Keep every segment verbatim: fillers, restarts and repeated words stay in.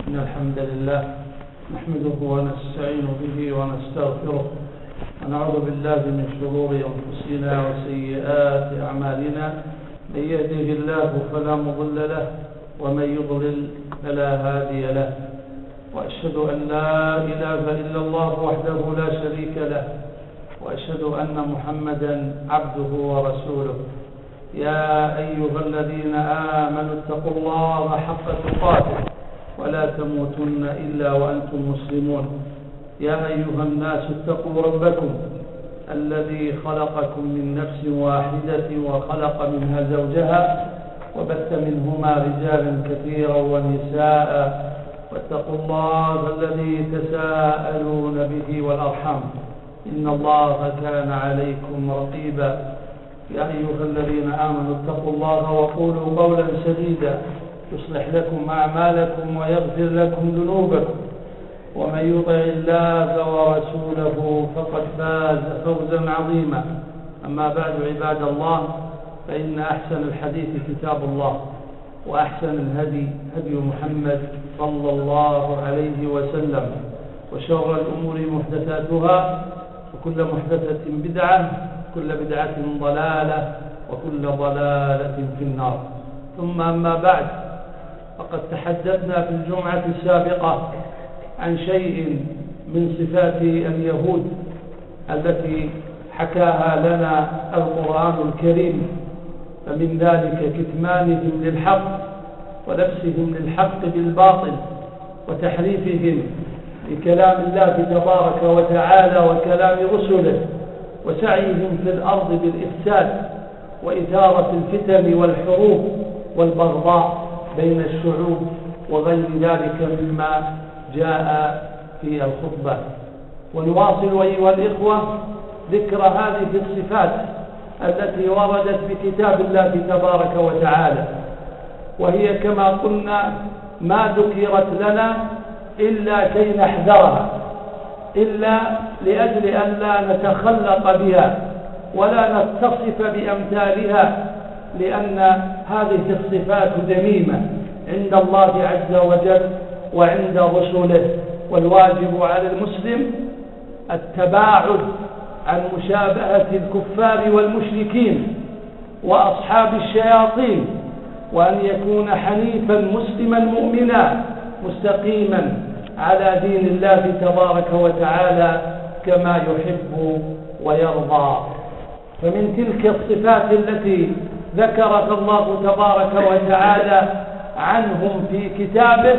إن الحمد لله نحمده ونستعين به ونستغفره ونعوذ بالله من شرور أنفسنا وسيئات أعمالنا. من يهده الله فلا مضل له ومن يضلل فلا هادي له، وأشهد أن لا إله إلا الله وحده لا شريك له، وأشهد أن محمدا عبده ورسوله. يا أيها الذين آمنوا اتقوا الله حق تقاته ولا تموتن إلا وأنتم مسلمون. يا أيها الناس اتقوا ربكم الذي خلقكم من نفس واحدة وخلق منها زوجها وبث منهما رجالا كثيرا ونساء، واتقوا الله الذي تساءلون به والأرحام إن الله كان عليكم رقيبا. يا أيها الذين آمنوا اتقوا الله وقولوا قولا سديدا يصلح لكم أعمالكم ويغفر لكم ذنوبكم، ومن يطع الله ورسوله فقد فاز فوزا عظيما. أما بعد، عباد الله، فإن أحسن الحديث كتاب الله، وأحسن الهدي هدي محمد صلى الله عليه وسلم، وشر الأمور محدثاتها، وكل محدثة بدعة، كل بدعة ضلالة، وكل ضلالة في النار. ثم أما بعد، فقد تحدثنا في الجمعة السابقة عن شيء من صفات اليهود التي حكاها لنا القرآن الكريم، فمن ذلك كتمانهم للحق ولبسهم للحق بالباطل وتحريفهم لكلام الله تبارك وتعالى وكلام رسله، وسعيهم في الأرض بالإفساد وإثارة الفتن والحروب والبغضاء بين الشعوب وغير ذلك مما جاء في الخطبة. ونواصل أيها الإخوة ذكر هذه الصفات التي وردت بكتاب الله تبارك وتعالى، وهي كما قلنا ما ذكرت لنا إلا كي نحذرها، إلا لأجل أن لا نتخلق بها ولا نتصف بأمثالها، لأن هذه الصفات ذميمة عند الله عز وجل وعند رسله. والواجب على المسلم التباعد عن مشابهة الكفار والمشركين وأصحاب الشياطين، وأن يكون حنيفا مسلما مؤمنا مستقيما على دين الله تبارك وتعالى كما يحب ويرضى. فمن تلك الصفات التي ذكرها الله تبارك وتعالى عنهم في كتابه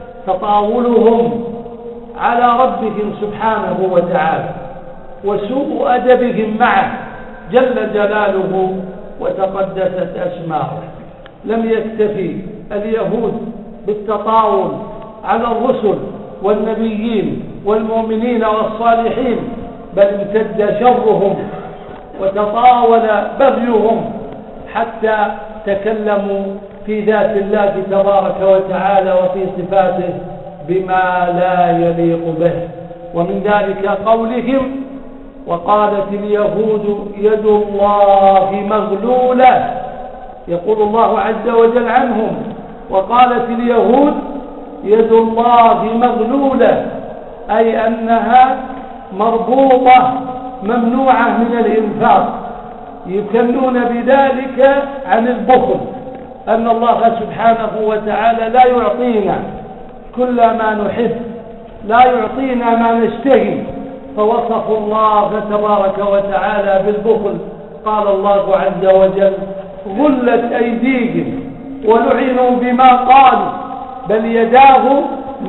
تطاولهم على ربهم سبحانه وتعالى وسوء أدبهم معه جل جلاله وتقدست أسماؤه. لم يكتفي اليهود بالتطاول على الرسل والنبيين والمؤمنين والصالحين، بل امتد شرهم وتطاول بغيهم حتى تكلموا في ذات الله تبارك وتعالى وفي صفاته بما لا يليق به. ومن ذلك قولهم: وقالت اليهود يد الله مغلولة. يقول الله عز وجل عنهم: وقالت اليهود يد الله مغلولة، أي أنها مربوطة ممنوعة من الإنفاق، يكنون بذلك عن البخل، أن الله سبحانه وتعالى لا يعطينا كل ما نحب، لا يعطينا ما نشتهي، فوصفوا الله تبارك وتعالى بالبخل. قال الله عز وجل: غلت أيديهم ولعنوا بما قالوا بل يداه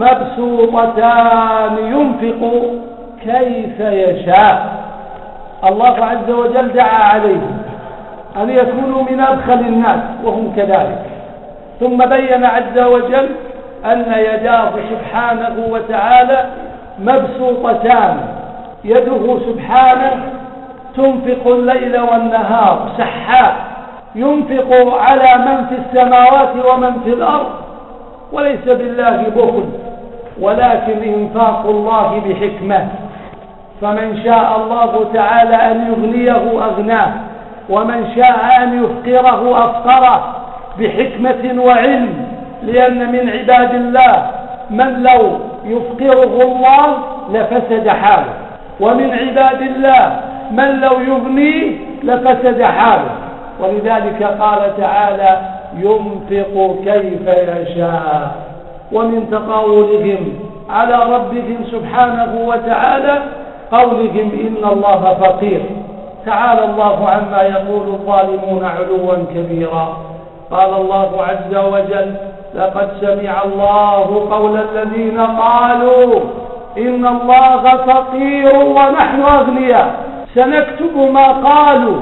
مبسوطتان ينفق كيف يشاء. الله عز وجل دعا عليهم أن يكونوا من أبخل الناس وهم كذلك، ثم بين عز وجل أن يداه سبحانه وتعالى مبسوطتان، يده سبحانه تنفق الليل والنهار سحاء، ينفق على من في السماوات ومن في الأرض، وليس بالله بخل، ولكن إنفاق الله بحكمة. فمن شاء الله تعالى أن يغنيه أغناه، ومن شاء أن يفقره أفقره بحكمة وعلم، لأن من عباد الله من لو يفقره الله لفسد حاله، ومن عباد الله من لو يغنيه لفسد حاله. ولذلك قال تعالى ينفق كيف يشاء. ومن تقاولهم على ربهم سبحانه وتعالى قولهم إن الله فقير. تعالى الله عما يقول الظالمون علوا كبيرا. قال الله عز وجل لقد سمع الله قول الذين قالوا إن الله فقير ونحن أغنياء سنكتب ما قالوا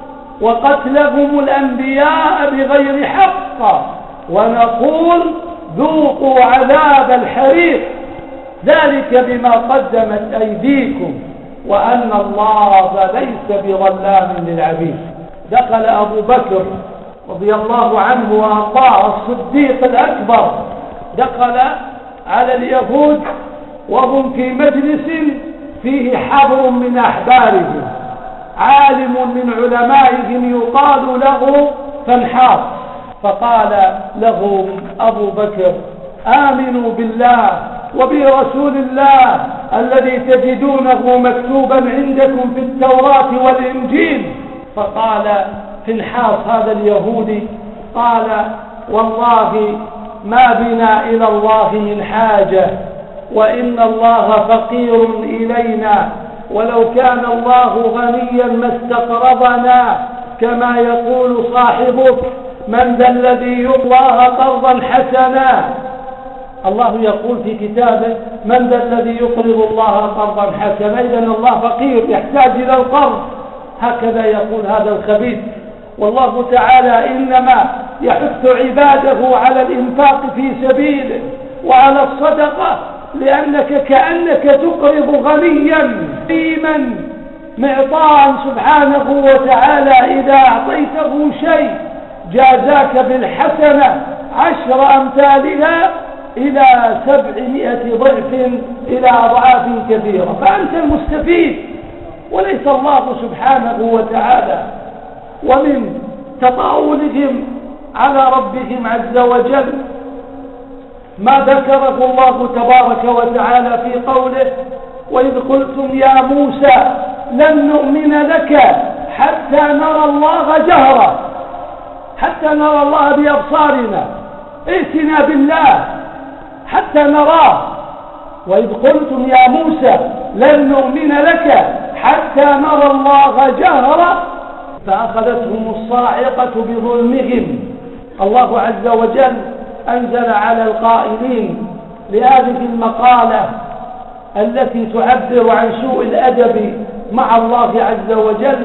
وقتلهم الأنبياء بغير حق ونقول ذوقوا عذاب الحريق ذلك بما قدمت أيديكم وأن الله ليس بظلام للعبيد. دخل أبو بكر رضي الله عنه وأرضاه الصديق الأكبر، دخل على اليهود وهم في مجلس فيه حبر من أحبارهم، عالم من علمائهم يقال له فنحاس، فقال له أبو بكر آمنوا بالله وبرسول الله الذي تجدونه مكتوبا عندكم في التوراة والإنجيل. فقال فنحاس هذا اليهودي قال والله ما بنا إلى الله من حاجة وإن الله فقير إلينا ولو كان الله غنيا ما استقرضنا كما يقول صاحبك من ذا الذي يقضى قرضا حسنا. الله يقول في كتابه من ذا الذي يقرض الله قرضا حسنا، إذن الله فقير يحتاج إلى القرض، هكذا يقول هذا الخبيث. والله تعالى إنما يحث عباده على الإنفاق في سبيله وعلى الصدقة لأنك كأنك تقرض غنيا قيما معطاء سبحانه وتعالى. إذا أعطيته شيء جازاك بالحسنة عشر أمثالها إلى سبعمائة ضعف إلى أضعاف كثيرة، فأنت المستفيد وليس الله سبحانه وتعالى. ومن تطاولهم على ربهم عز وجل ما ذكره الله تبارك وتعالى في قوله وإذ قلتم يا موسى لن نؤمن لك حتى نرى الله جهرا، حتى نرى الله بأبصارنا، ائتنا بالله حتى نراه. وإذ قلتم يا موسى لن نؤمن لك حتى نرى الله جهرا فأخذتهم الصاعقة بظلمهم. الله عز وجل أنزل على القائلين لهذه المقالة التي تعبر عن سوء الأدب مع الله عز وجل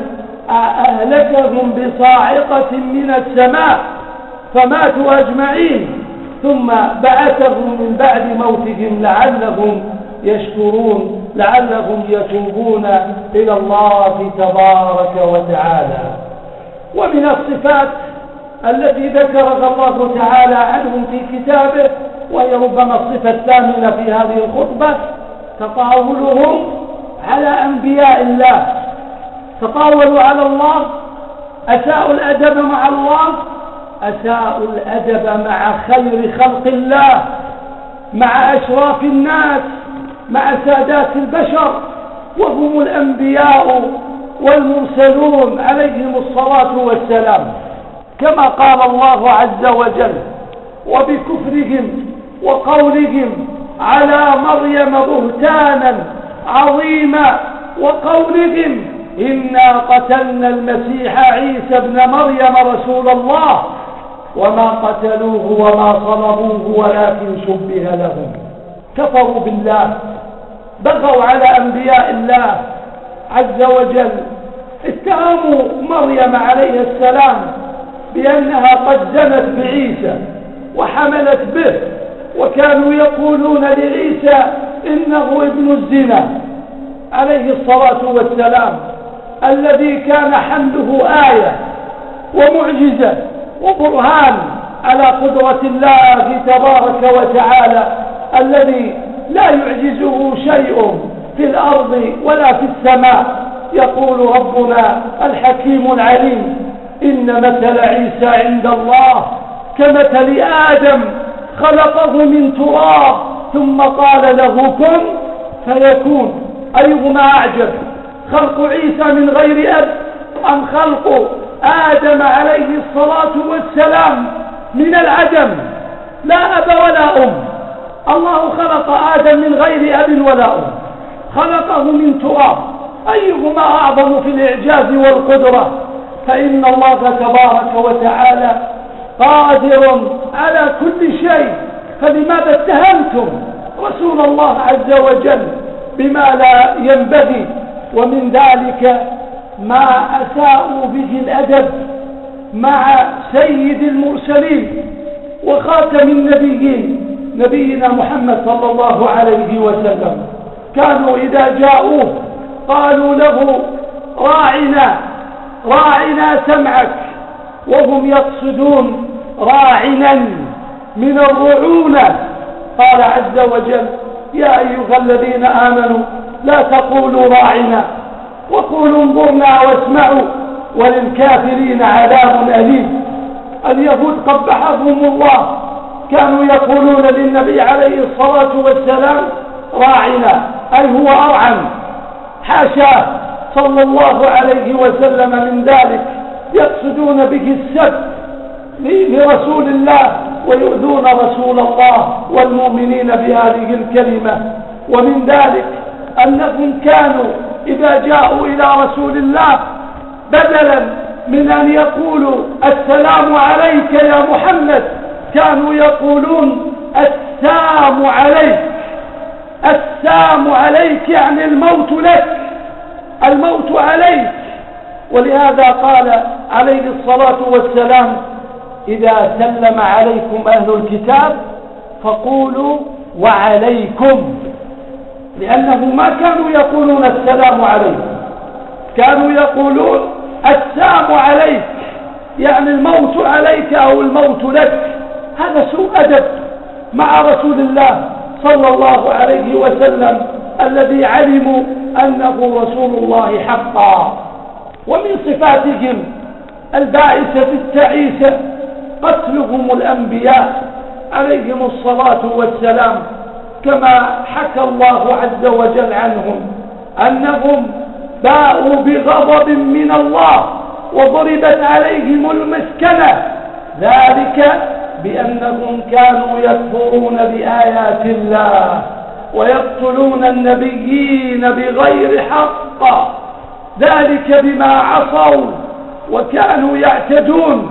أهلكهم بصاعقة من السماء فماتوا أجمعين ثم بعثهم من بعد موتهم لعلهم يشكرون لعلهم يتوبون إلى الله تبارك وتعالى. ومن الصفات التي ذكرها الله تعالى عنهم في كتابه وهي ربما الصفة الثامنة في هذه الخطبة تطاولهم على أنبياء الله، تطاولوا على الله، أساءوا الأدب مع الله، أساءوا الأدب مع خير خلق الله، مع أشراف الناس، مع سادات البشر وهم الأنبياء والمرسلون عليهم الصلاة والسلام. كما قال الله عز وجل وبكفرهم وقولهم على مريم بهتانا عظيما وقولهم إنا قتلنا المسيح عيسى ابن مريم رسول الله وما قتلوه وما صلبوه ولكن شبه لهم. كفروا بالله، بغوا على أنبياء الله عز وجل، اتهموا مريم عليه السلام بأنها قد زنت بعيسى وحملت به، وكانوا يقولون لعيسى إنه ابن الزنا عليه الصلاة والسلام الذي كان حمله آية ومعجزة وبرهان على قدرة الله تبارك وتعالى الذي لا يعجزه شيء في الأرض ولا في السماء. يقول ربنا الحكيم العليم إن مثل عيسى عند الله كمثل آدم خلقه من تراب ثم قال له كن فيكون. أيهما أعجب، خلق عيسى من غير أب أم خلق آدم عليه الصلاة والسلام من العدم لا أب ولا أم؟ الله خلق آدم من غير أب ولا أم، خلقه من تراب، أيهما أعظم في الإعجاز والقدرة؟ فإن الله تبارك وتعالى قادر على كل شيء، فلماذا اتهمتم رسول الله عز وجل بما لا ينبغي؟ ومن ذلك ما أساءوا به الأدب مع سيد المرسلين وخاتم النبيين نبينا محمد صلى الله عليه وسلم. كانوا إذا جاءوه قالوا له راعنا راعنا سمعك، وهم يقصدون راعنا من الرعونة. قال عز وجل يا أيها الذين آمنوا لا تقولوا راعنا وقولوا انظرنا واسمعوا وللكافرين عذاب أليم. اليهود قبحهم الله كانوا يقولون للنبي عليه الصلاة والسلام راعنا، أي هو أرعن، حاشا صلى الله عليه وسلم من ذلك، يقصدون به السب لرسول الله ويؤذون رسول الله والمؤمنين بهذه الكلمة. ومن ذلك أنهم كانوا إذا جاءوا إلى رسول الله بدلا من أن يقولوا السلام عليك يا محمد كانوا يقولون السام عليك. السام عليك يعني الموت لك، الموت عليك. ولهذا قال عليه الصلاة والسلام إذا سلم عليكم أهل الكتاب فقولوا وعليكم، لأنه ما كانوا يقولون السلام عليكم، كانوا يقولون السام عليك يعني الموت عليك أو الموت لك. هذا سوء أدب مع رسول الله صلى الله عليه وسلم الذي علموا أنه رسول الله حقا. ومن صفاتهم البائسة التعيسة قتلهم الأنبياء عليهم الصلاة والسلام، كما حكى الله عز وجل عنهم أنهم باءوا بغضب من الله وضربت عليهم المسكنة، ذلك بأنهم كانوا يكفرون بآيات الله ويقتلون النبيين بغير حق، ذلك بما عصوا وكانوا يعتدون،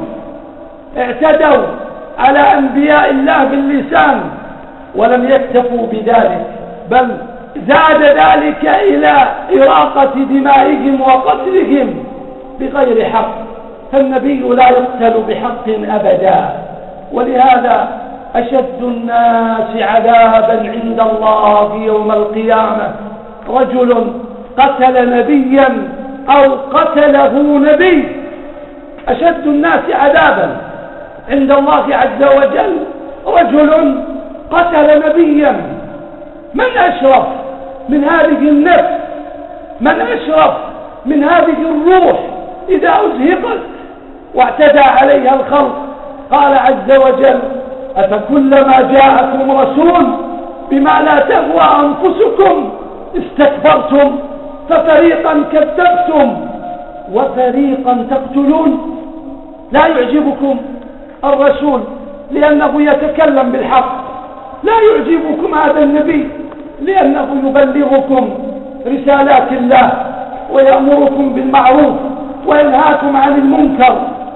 اعتدوا على أنبياء الله باللسان، ولم يكتفوا بذلك بل زاد ذلك إلى إراقة دمائهم وقتلهم بغير حق. فالنبي لا يقتل بحق أبدا. ولهذا أشد الناس عذابا عند الله يوم القيامة رجل قتل نبيا أو قتله نبي. أشد الناس عذابا عند الله عز وجل رجل قتل نبيا. من أشرف من هذه النفس؟ من أشرف من هذه الروح إذا أزهقت واعتدى عليها الخلق؟ قال عز وجل أفكلما جاءكم رسول بما لا تهوى أنفسكم استكبرتم ففريقا كذبتم وفريقا تقتلون. لا يعجبكم الرسول لأنه يتكلم بالحق، لا يعجبكم هذا النبي لأنه يبلغكم رسالات الله ويأمركم بالمعروف وينهاكم عن المنكر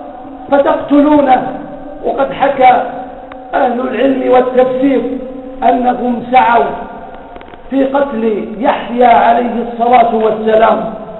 فتقتلونه. وقد حكى أهل العلم والتفسير أنهم سعوا في قتل يحيى عليه الصلاة والسلام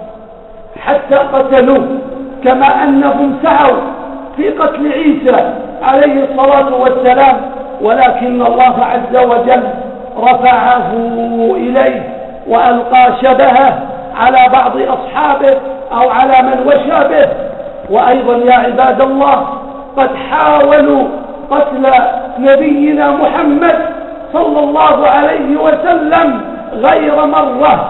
حتى قتلوه، كما أنهم سعوا في قتل عيسى عليه الصلاة والسلام، ولكن الله عز وجل رفعه إليه وألقى شبهه على بعض أصحابه أو على من وشى به. وأيضا يا عباد الله قد حاولوا قتل نبينا محمد صلى الله عليه وسلم غير مرة،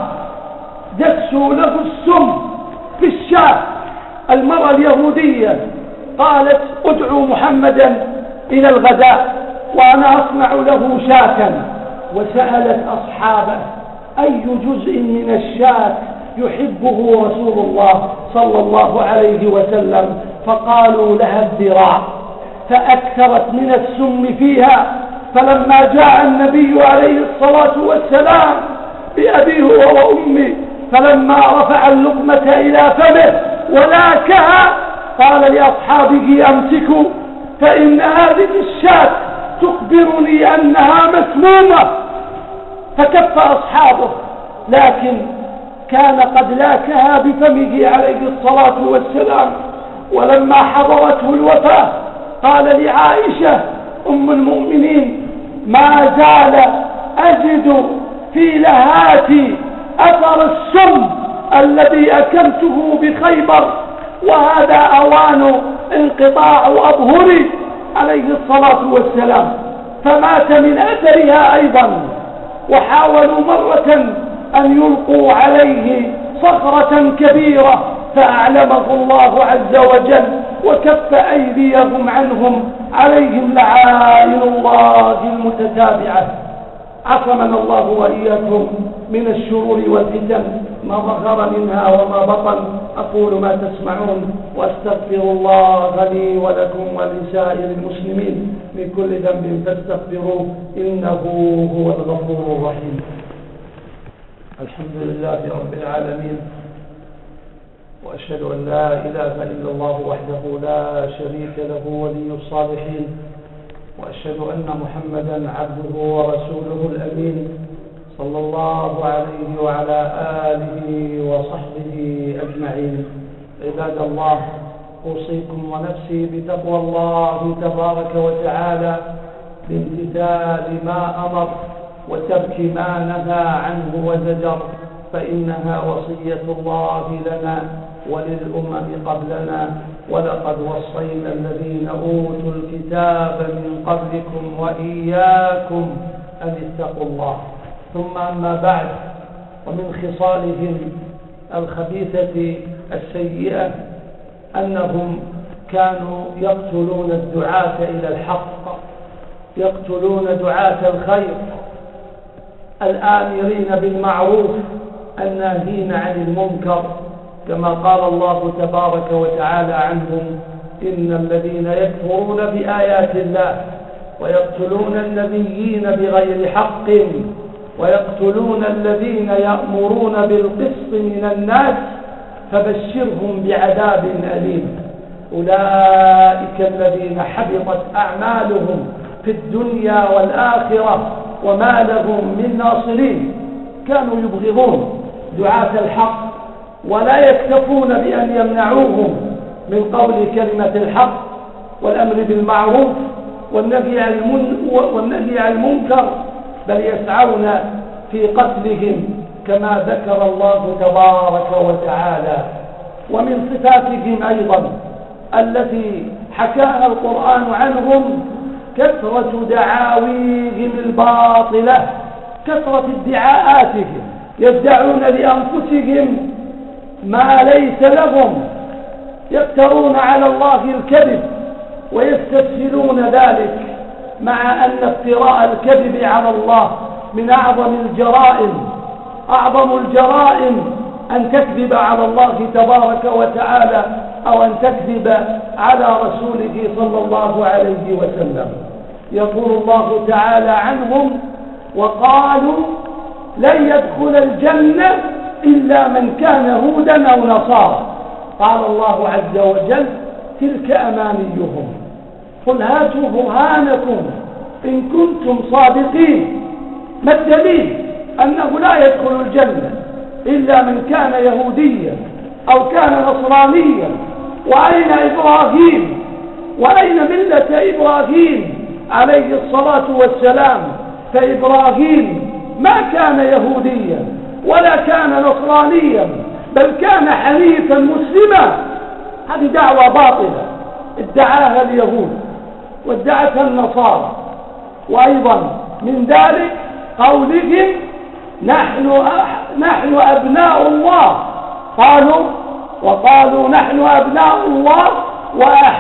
دسوا له السم في الشاة. المرأة اليهودية قالت ادعوا محمدا إلى الغداء وأنا أصنع له شاة، وسألت أصحابه أي جزء من الشاة يحبه رسول الله صلى الله عليه وسلم، فقالوا لها الذراع، فأكثرت من السم فيها. فلما جاء النبي عليه الصلاة والسلام بأبيه وأمه، فلما رفع اللقمة إلى فمه ولاكها قال لأصحابه أمسكوا فإن هذه الشاة تخبرني أنها مسمومة. فكف أصحابه، لكن كان قد لاكها بفمه عليه الصلاة والسلام. ولما حضرته الوفاة قال لعائشة أم المؤمنين ما زال أجد في لهاتي أثر السم الذي أكلته بخيبر، وهذا أوان انقطاع أظهري عليه الصلاة والسلام، فمات من أثرها أيضا. وحاولوا مرة أن يلقوا عليه صخرة كبيرة فأعلمه الله عز وجل وكف أيديهم عنهم، عليهم لعائن الله المتتابعة. عصمنا الله وإياكم من الشرور والفتن ما ظهر منها وما بطن. أقول ما تسمعون وأستغفر الله لي ولكم ولسائر المسلمين من كل ذنب فاستغفروه إنه هو الغفور الرحيم. الحمد لله رب العالمين، وأشهد أن لا إله إلا الله وحده لا شريك له ولي الصالحين، وأشهد أن محمدا عبده ورسوله الأمين صلى الله عليه وعلى آله وصحبه أجمعين. عباد الله، أوصيكم ونفسي بتقوى الله تبارك وتعالى بامتثال ما أمر وترك ما نهى عنه وزجر، فإنها وصية الله لنا وللأمم قبلنا. ولقد وصينا الذين أوتوا الكتاب من قبلكم وإياكم أن اتقوا الله. ثم أما بعد، ومن خصالهم الخبيثة السيئة أنهم كانوا يقتلون الدعاة إلى الحق، يقتلون دعاة الخير، الآمرين بالمعروف الناهين عن المنكر، كما قال الله تبارك وتعالى عنهم إن الذين يكفرون بآيات الله ويقتلون النبيين بغير حق ويقتلون الذين يأمرون بالقسط من الناس فبشرهم بعذاب أليم. أولئك الذين حبطت أعمالهم في الدنيا والآخرة وما لهم من ناصرين. كانوا يبغضون دعاة الحق ولا يكتفون بأن يمنعوهم من قول كلمة الحق والأمر بالمعروف والنهي عن المنكر، بل يسعون في قتلهم كما ذكر الله تبارك وتعالى. ومن صفاتهم أيضا التي حكاها القرآن عنهم كثرة دعاويهم الباطلة، كثرة ادعاءاتهم، يدعون لأنفسهم ما ليس لهم، يفترون على الله الكذب ويستسهلون ذلك، مع أن افتراء الكذب على الله من أعظم الجرائم. أعظم الجرائم أن تكذب على الله تبارك وتعالى أو أن تكذب على رسوله صلى الله عليه وسلم. يقول الله تعالى عنهم وقالوا لن يدخل الجنة إلا من كان هودا أو نصارى. قال الله عز وجل تلك أمانيهم قل هاتوا برهانكم إن كنتم صادقين. ما الدليل أنه لا يدخل الجنة إلا من كان يهوديا أو كان نصرانيا؟ وأين إبراهيم وأين ملة إبراهيم عليه الصلاة والسلام؟ فإبراهيم ما كان يهوديا ولا كان نصرانيا، بل كان حنيفا مسلما. هذه دعوة باطلة ادعاها اليهود وادعتها النصارى. وأيضا من ذلك قولهم نحن نحن أبناء الله، قالوا وقالوا نحن أبناء الله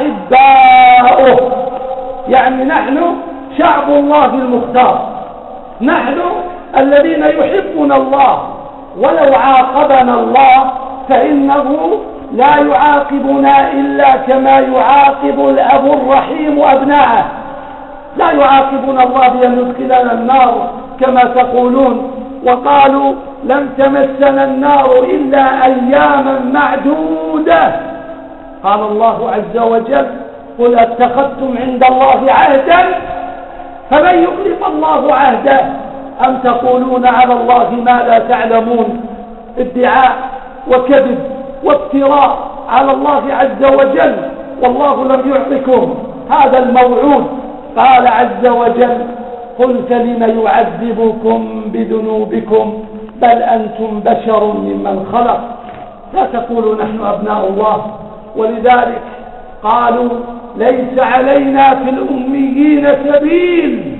وأحباؤه، يعني نحن شعب الله المختار. نحن الذين يحبنا الله ولو عاقبنا الله فإنه لا يعاقبنا إلا كما يعاقب الأب الرحيم أبناءه. لا يعاقبنا الله بأن يدخلنا النار كما تقولون، وقالوا لن تمسنا النار إلا أياما معدودة. قال الله عز وجل قل اتخذتم عند الله عهدا فمن يخلف الله عهده أم تقولون على الله ما لا تعلمون. ادعاء وكذب وافتراء على الله عز وجل، والله لم يعطكم هذا الموعود. قال عز وجل قل فلم يعذبكم بذنوبكم بل أنتم بشر ممن خلق. لا تقولوا نحن أبناء الله. ولذلك قالوا ليس علينا في الأميين سبيل.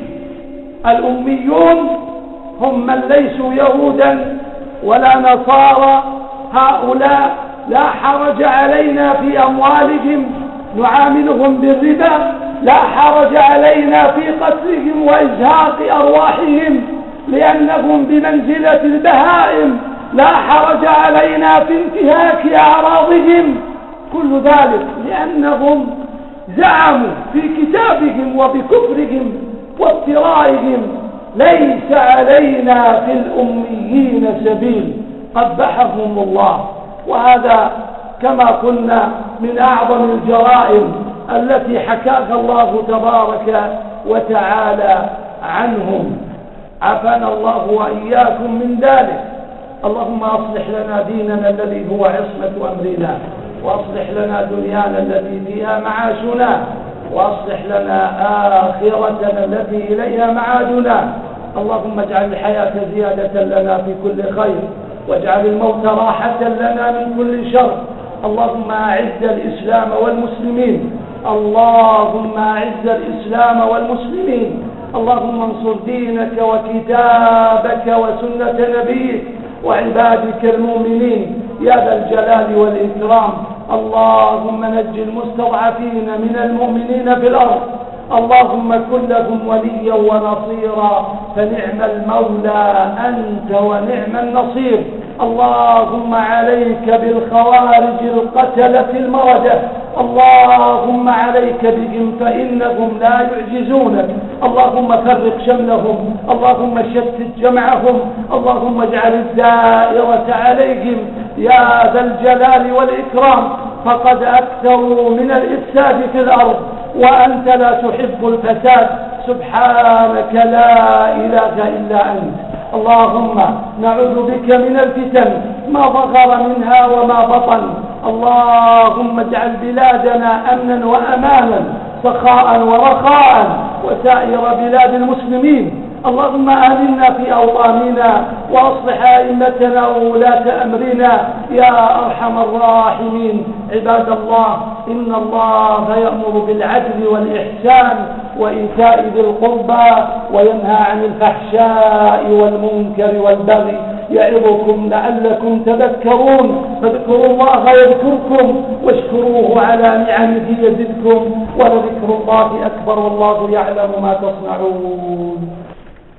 الأميون هم من ليسوا يهودا ولا نصارى، هؤلاء لا حرج علينا في أموالهم نعاملهم بالربا، لا حرج علينا في قتلهم وإزهاق أرواحهم لأنهم بمنزلة البهائم، لا حرج علينا في انتهاك أعراضهم. كل ذلك لأنهم زعموا في كتابهم وبكفرهم وافترائهم ليس علينا في الأميين سبيل. قبحهم الله. وهذا كما قلنا من أعظم الجرائم التي حكاها الله تبارك وتعالى عنهم. عافانا الله وإياكم من ذلك. اللهم أصلح لنا ديننا الذي هو عصمة أمرنا، وأصلح لنا دنيانا التي فيها معاشنا، وأصلح لنا آخرتنا التي إليها معادنا. اللهم اجعل الحياة زيادة لنا في كل خير، واجعل الموت راحة لنا من كل شر. اللهم أعز الإسلام والمسلمين، اللهم أعز الإسلام والمسلمين. اللهم انصر دينك وكتابك وسنة نبيك وعبادك المؤمنين يا ذا الجلال والإكرام. اللهم نج المستضعفين من المؤمنين في الأرض. اللهم كن لهم وليا ونصيرا، فنعم المولى أنت ونعم النصير. اللهم عليك بالخوارج القتلة المردة، اللهم عليك بهم فإنهم لا يعجزونك. اللهم فرق شملهم، اللهم شتت جمعهم، اللهم اجعل الدائرة عليهم يا ذا الجلال والإكرام. فقد أكثروا من الإفساد في الأرض وأنت لا تحب الفساد. سبحانك لا إله إلا أنت. اللهم نعوذ بك من الفتن ما ظهر منها وما بطن. اللهم اجعل بلادنا أمنا وأمانا سخاء ورخاء وسائر بلاد المسلمين. اللهم آمنا في أوطاننا وأصلح أئمتنا وولاة أمرنا يا أرحم الراحمين. عباد الله، إن الله يأمر بالعدل والإحسان وإيتاء ذي القربى وينهى عن الفحشاء والمنكر والبغي يعظكم لعلكم تذكرون. فاذكروا الله يذكركم واشكروه على نعمه يزدكم ولذكر الله أكبر والله يعلم ما تصنعون.